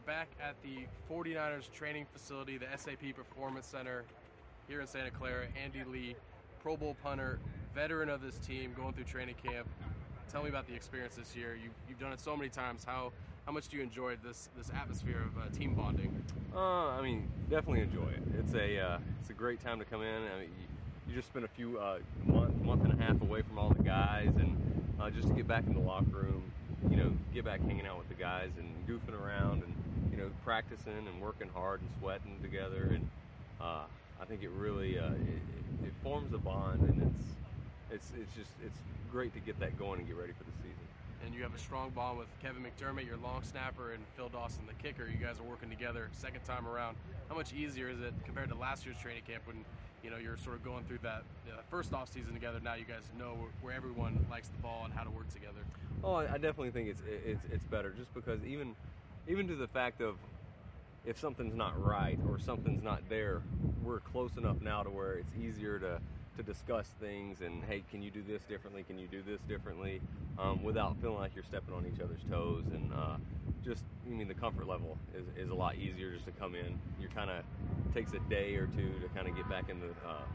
back at the 49ers training facility, the SAP Performance Center here in Santa Clara. Andy Lee, Pro Bowl punter, veteran of this team, going through training camp. Tell me about the experience this year. You've done it so many times. How much do you enjoy this atmosphere of team bonding? I mean, definitely enjoy it. It's a great time to come in. I mean, you just spend a few month and a half away from all the guys, and just to get back in the locker room, get back hanging out with the guys and goofing around and practicing and working hard and sweating together, and I think it really it forms a bond, and it's great to get that going and get ready for the season. And you have a strong bond with Kevin McDermott, your long snapper, and Phil Dawson, the kicker. You guys are working together second time around. How much easier is it compared to last year's training camp when you're sort of going through that first off season together? Now you guys know where everyone likes the ball and how to work together. Oh, I definitely think it's better, just because even to the fact of if something's not right or something's not there, we're close enough now to where it's easier to discuss things and, hey, can you do this differently? Can you do this differently? Without feeling like you're stepping on each other's toes, and the comfort level is a lot easier just to come in. You kind of takes a day or two to kind of get back into,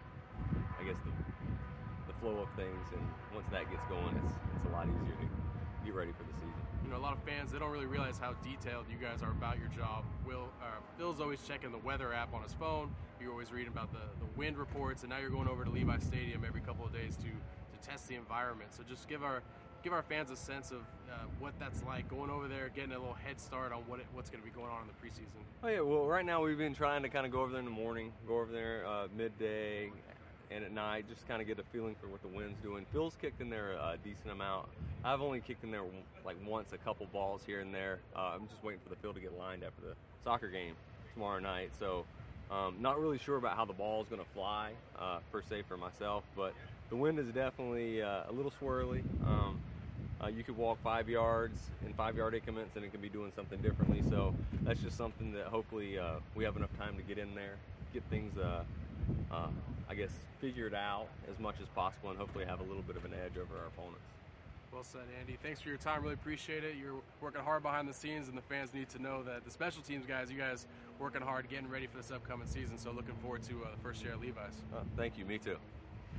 the flow of things, and once that gets going, it's a lot easier to get ready for the season. A lot of fans, they don't really realize how detailed you guys are about your job. Phil's always checking the weather app on his phone. You're always reading about the wind reports, and now you're going over to Levi Stadium every couple of days to test the environment. So just give our fans a sense of what that's like, going over there, getting a little head start on what's going to be going on in the preseason. Oh yeah, well, right now we've been trying to kind of go over there in the morning, go over there midday, and at night, just kind of get a feeling for what the wind's doing. Phil's kicked in there a decent amount. I've only kicked in there like once, a couple balls here and there. I'm just waiting for the field to get lined after the soccer game tomorrow night. So not really sure about how the ball is going to fly per se for myself, but the wind is definitely a little swirly. You could walk 5 yards in 5-yard increments and it can be doing something differently. So that's just something that hopefully we have enough time to get in there, get things figured out as much as possible, and hopefully have a little bit of an edge over our opponents. Well said, Andy. Thanks for your time. Really appreciate it. You're working hard behind the scenes, and the fans need to know that the special teams guys, you guys working hard, getting ready for this upcoming season. So looking forward to the first year at Levi's. Thank you. Me too.